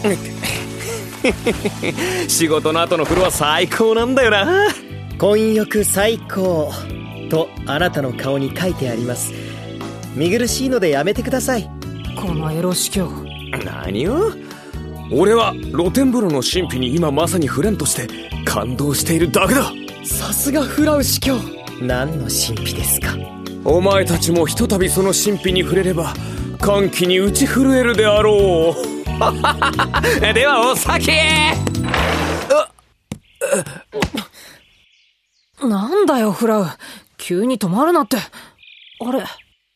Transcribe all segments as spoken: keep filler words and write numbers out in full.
仕事の後の風呂は最高なんだよな。 混浴最高とあなたの顔に書いてあります。見苦しいのでやめてください。 このエロ司教。 何を？俺は露天風呂の神秘に今まさにフレンとして感動しているだけだ。 さすがフラウ司教。 何の神秘ですか？ お前たちもひとたびその神秘に触れれば歓喜に打ち震えるであろう。ではお酒。 なんだよフラウ、急に止まるなって。あれ、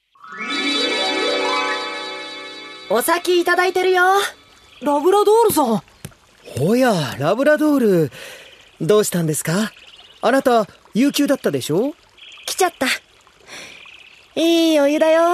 お先いただいてるよ。 ラブラドールさん。 おや、ラブラドール、どうしたんですか？あなた有給だったでしょ？ 来ちゃった。いいお湯だよ。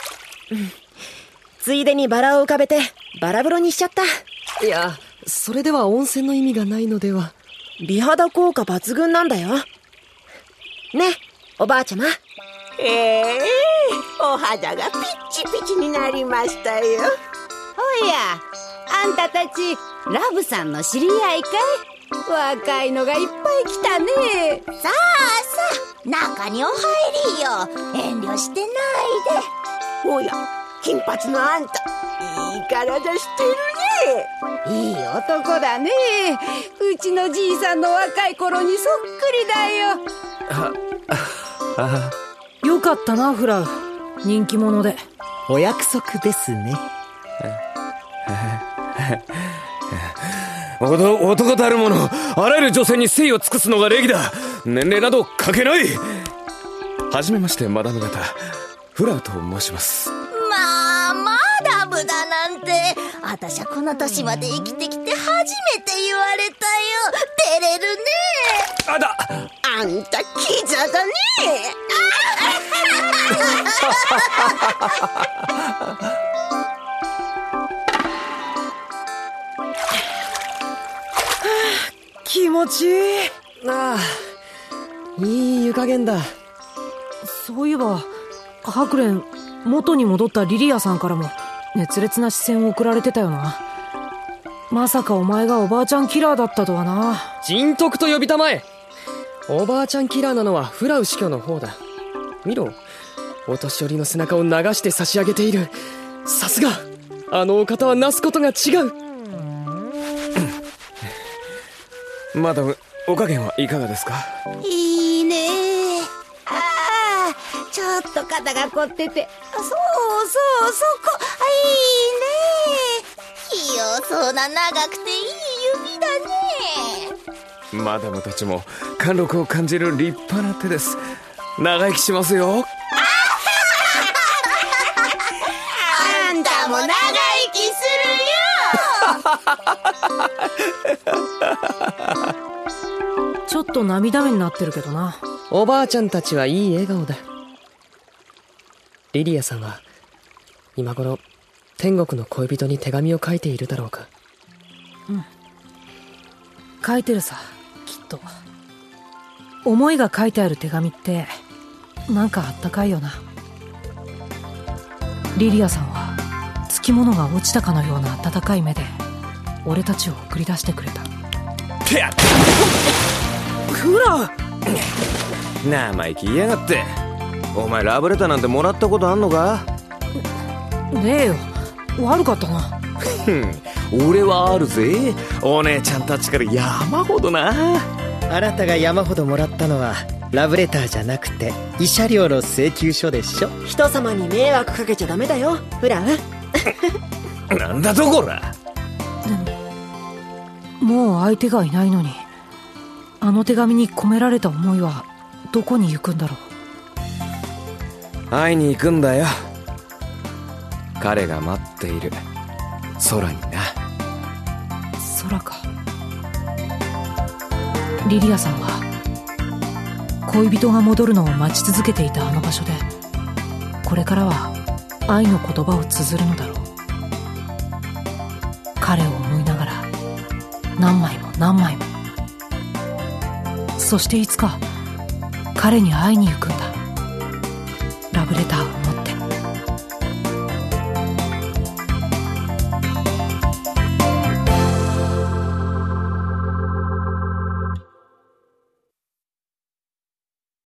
ついでにバラを浮かべてバラ風呂にしちゃった。 いや、それでは温泉の意味がないのでは。 美肌効果抜群なんだよ。ね、おばあちゃま。 ええー、お肌がピッチピチになりましたよ。 おや、あんたたちラブさんの知り合いかい？若いのがいっぱい来たね。 さあさあ、中にお入りよ。遠慮してないで。おや、金髪のあんた、いい体してるね。 いい男だね。うちのじいさんの若い頃にそっくりだよ。 ああ、よかったなフラウ、人気者で。 お約束ですね。 男たるもの、あらゆる女性に誠意を尽くすのが礼儀だ。年齢など関係ない。はじめまして、マダム方、フラウと申します。 まあ、マダムだなんて。あたしゃこの年まで生きてきて初めて言われたよ。照れるね。 あだ、 あんたキザだね。 気持ちいい。 ああ、いい湯加減だ。 そういえばハクレン、元に戻ったリリアさんからも熱烈な視線を送られてたよな。まさかお前がおばあちゃんキラーだったとはな。 人徳と呼びたまえ。おばあちゃんキラーなのはフラウ司教の方だ。見ろ、お年寄りの背中を流して差し上げている。さすが、あのお方はなすことが違う。 マダム、お加減はいかがですか？ いいね。ああ、ちょっと肩が凝ってて。そうそう、そこ。いいね。器用そうな長くていい指だね。 マダムたちも貫禄を感じる立派な手です。長生きしますよ。 あんたも長生きするよ。 ちょっと涙目になってるけどな。 おばあちゃんたちはいい笑顔だ。リリアさんは今頃天国の恋人に手紙を書いているだろうか。 うん、書いてるさ、きっと。思いが書いてある手紙ってなんかあったかいよな。リリアさんはつきものが落ちたかのような温かい目で俺たちを送り出してくれた。 てやっフラウ、生意気言いやがって。お前ラブレターなんてもらったことあんのか？ ねえよ、悪かったな。 俺はあるぜ。お姉ちゃんたちから山ほどな。 あなたが山ほどもらったのはラブレターじゃなくて慰謝料の請求書でしょ。 人様に迷惑かけちゃダメだよフラウ。 なんだとこら。 でももう相手がいないのに、あの手紙に込められた思いはどこに行くんだろう。会いに行くんだよ。彼が待っている空にな。 空か。リリアさんは恋人が戻るのを待ち続けていたあの場所で、これからは愛の言葉を綴るのだろう。彼を思いながら何枚も何枚も。そしていつか彼に会いに行くんだ。ラブレターを